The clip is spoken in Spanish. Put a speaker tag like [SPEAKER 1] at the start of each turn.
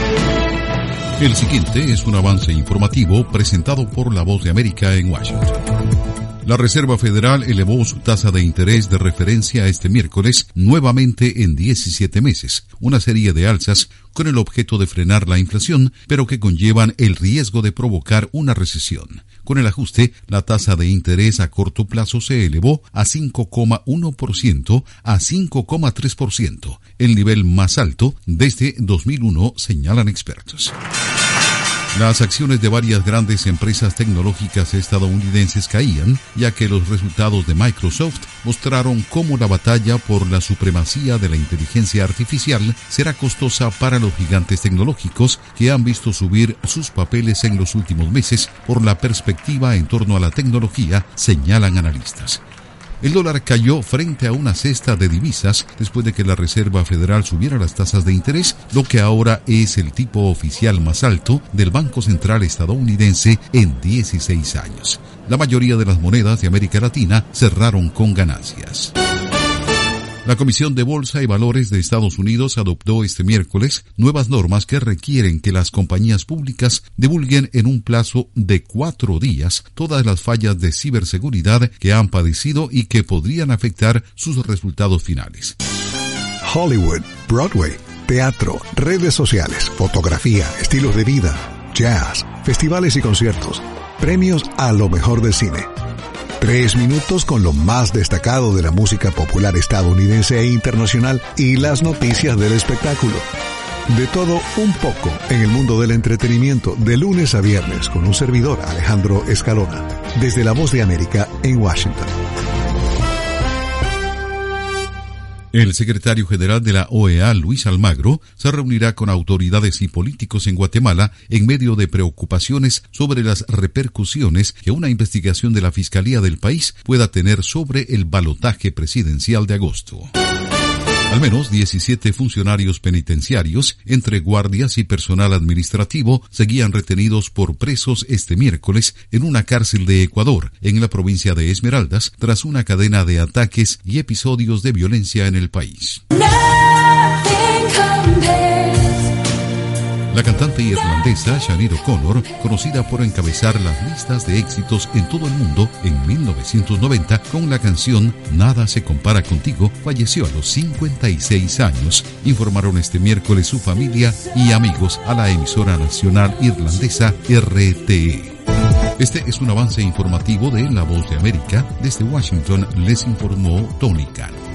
[SPEAKER 1] El siguiente es un avance informativo presentado por La Voz de América en Washington. La Reserva Federal elevó su tasa de interés de referencia este miércoles nuevamente en 17 meses, una serie de alzas con el objeto de frenar la inflación, pero que conllevan el riesgo de provocar una recesión. Con el ajuste, la tasa de interés a corto plazo se elevó a 5,1% a 5,3%, el nivel más alto desde 2001, señalan expertos. Las acciones de varias grandes empresas tecnológicas estadounidenses caían, ya que los resultados de Microsoft mostraron cómo la batalla por la supremacía de la inteligencia artificial será costosa para los gigantes tecnológicos que han visto subir sus papeles en los últimos meses por la perspectiva en torno a la tecnología, señalan analistas. El dólar cayó frente a una cesta de divisas después de que la Reserva Federal subiera las tasas de interés, lo que ahora es el tipo oficial más alto del Banco Central estadounidense en 16 años. La mayoría de las monedas de América Latina cerraron con ganancias. La Comisión de Bolsa y Valores de Estados Unidos adoptó este miércoles nuevas normas que requieren que las compañías públicas divulguen en un plazo de 4 días todas las fallas de ciberseguridad que han padecido y que podrían afectar sus resultados finales.
[SPEAKER 2] Hollywood, Broadway, teatro, redes sociales, fotografía, estilos de vida, jazz, festivales y conciertos, premios a lo mejor del cine. 3 minutos con lo más destacado de la música popular estadounidense e internacional y las noticias del espectáculo. De todo un poco en el mundo del entretenimiento de lunes a viernes con un servidor, Alejandro Escalona, desde La Voz de América en Washington.
[SPEAKER 1] El secretario general de la OEA, Luis Almagro, se reunirá con autoridades y políticos en Guatemala en medio de preocupaciones sobre las repercusiones que una investigación de la Fiscalía del país pueda tener sobre el balotaje presidencial de agosto. Al menos 17 funcionarios penitenciarios, entre guardias y personal administrativo, seguían retenidos por presos este miércoles en una cárcel de Ecuador, en la provincia de Esmeraldas, tras una cadena de ataques y episodios de violencia en el país. La cantante irlandesa Sinead O'Connor, conocida por encabezar las listas de éxitos en todo el mundo en 1990 con la canción Nada se compara contigo, falleció a los 56 años, informaron este miércoles su familia y amigos a la emisora nacional irlandesa RTE. Este es un avance informativo de La Voz de América. Desde Washington les informó Tony Cano.